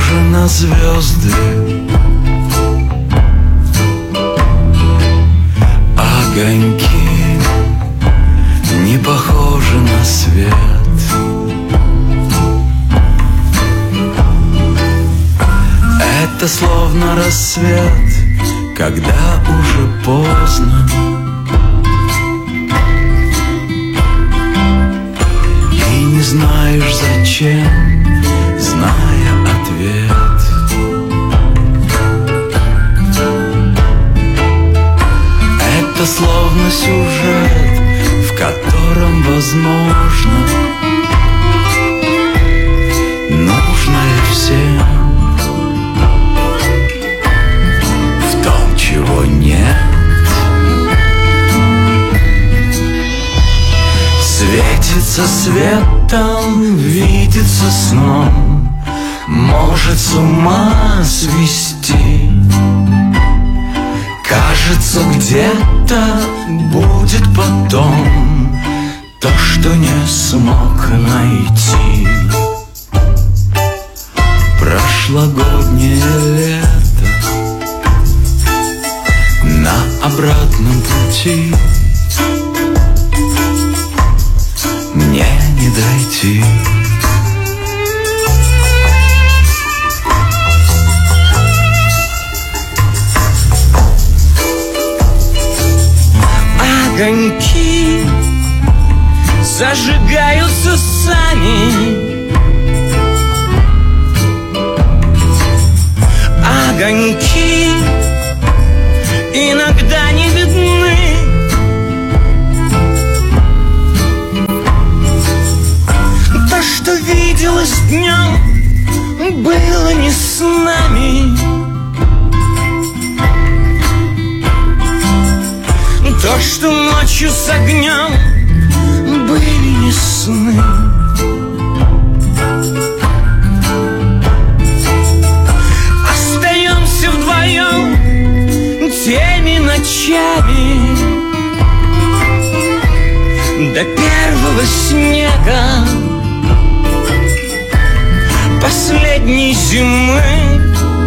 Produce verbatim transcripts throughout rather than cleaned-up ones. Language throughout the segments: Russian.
похожи на звезды, огоньки не похожи на свет. Это словно рассвет, когда уже поздно, и не знаешь зачем, зная ответ. Это словно сюжет, в котором возможно нужное всем, в том, чего нет. Светится светом, видится сном, может с ума свести. Кажется, где-то будет потом то, что не смог найти. Прошлогоднее лето на обратном пути мне не дойти. Огоньки зажигаются сами, огоньки иногда не видны. То, что виделось днем, было не с нами. То, что ночью с огнем, были не сны. Остаемся вдвоем теми ночами до первого снега последней зимы.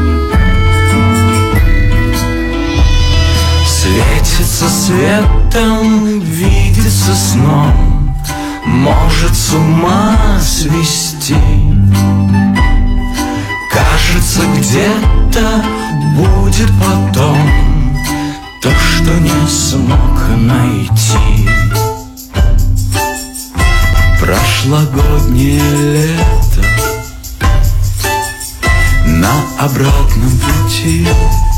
Светится светом, видится сном, может с ума свести. Кажется, где-то будет потом то, что не смог найти. Прошлогоднее лето на обратном пути